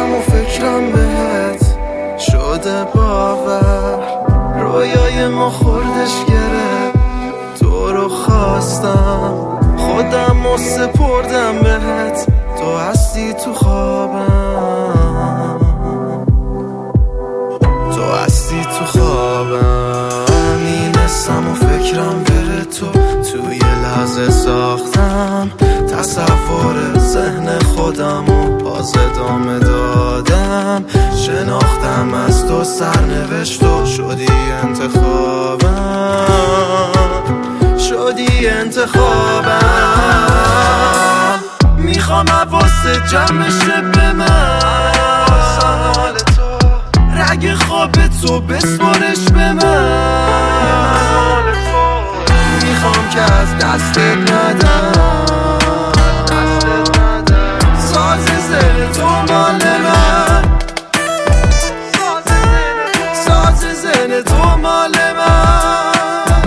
نیستم و فکرم بهت شده باور، رویای ما خوردش گرفت، تو رو خواستم خودم و سپردم بهت، تو هستی تو خوابم، تو هستی تو خوابم. نیستم و فکرم بره توی لحظه ساختم تصور ذهن خودم و باز ادامه دادم، شناختم از تو سرنوشت و شدی انتخابم، شدی انتخابم. میخوام حواست جمع بشه به من، رگ خواب تو بسپارش به من، میخوام که از دستت ندم، ساز زل تو مال من، ساز زل تو مال من.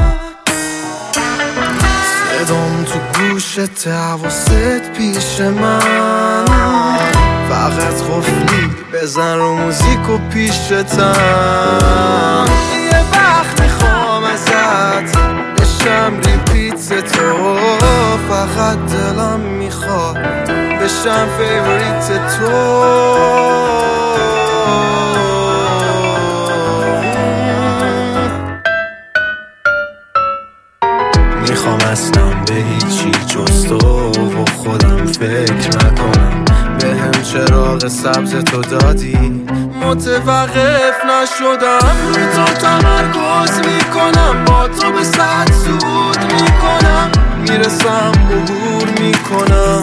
صدام تو گوشت، حواست پیش من، فقط قفلی بزن رو موزیک و پیشتم. یه وقت میخوام ازت بشم ریپیت تو، فقط دلم میخواد بشم فیوریت تو. میخوام اصلا به هیچی جز تو و خودم فکر نکنم، به هم چراغ سبز تو دادی متوقف نشدم، رو تو تمرکز میکنم، با تو به ساعت صعود میکنم، میرسم عبور میکنم.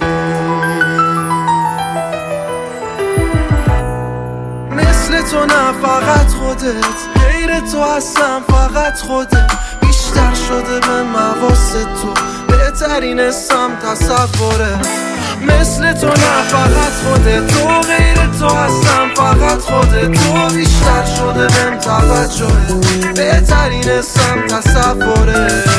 مثل تو نه فقط خودت، غیر تو هستم فقط خودت، بیشتر شده به حواس تو، بهترین اسم تصورت. مثل تو نه فقط خودت، تو غیر تو هستم فقط خودت، تو بیشتر شده بهم توجهت، بهترین اسم تصورت.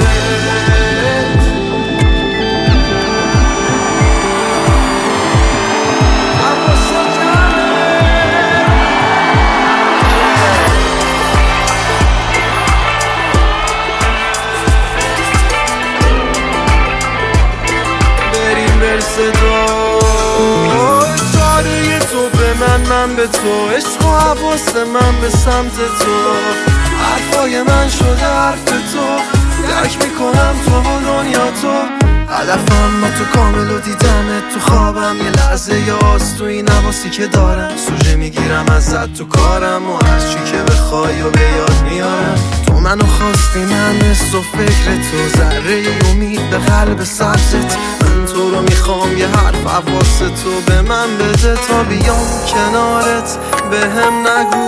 اشاره تو به من به تو، عشق و حواس من به سمت تو، حرفای من شده حرف تو، درک میکنم تو و دنیا تو، هدفم با تو کامل و دیدمت تو خوابم، یه لحظه یاست تو این حواسی که دارم، سوژه میگیرم ازت تو کارم و هر چی که بخوای و به یاد میارم. تو منو خواستی، من مثل و فکر تو، ذره امید به قلب سبزت، من تو رو میخوام، یه حرف حواس تو به من بده تا بیام کنارت، به هم نگو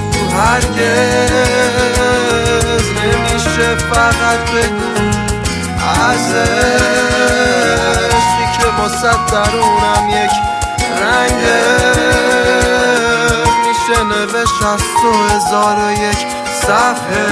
هرگز نمیشه، فقط بگو از عشقی که واسه درونم یک رنگه، میشه نوشت از تو 1001 صفحه.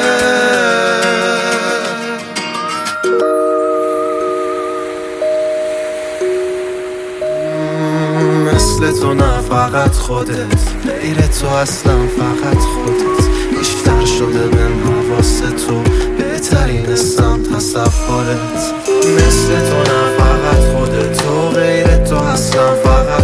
مثل تو نه فقط خودت، غیر تو اصلا فقط خودت، بیشتر شده بهم حواس تو، بهترین اسم تصورت. مثل تو نه فقط خودت، تو غیر تو اصلا فقط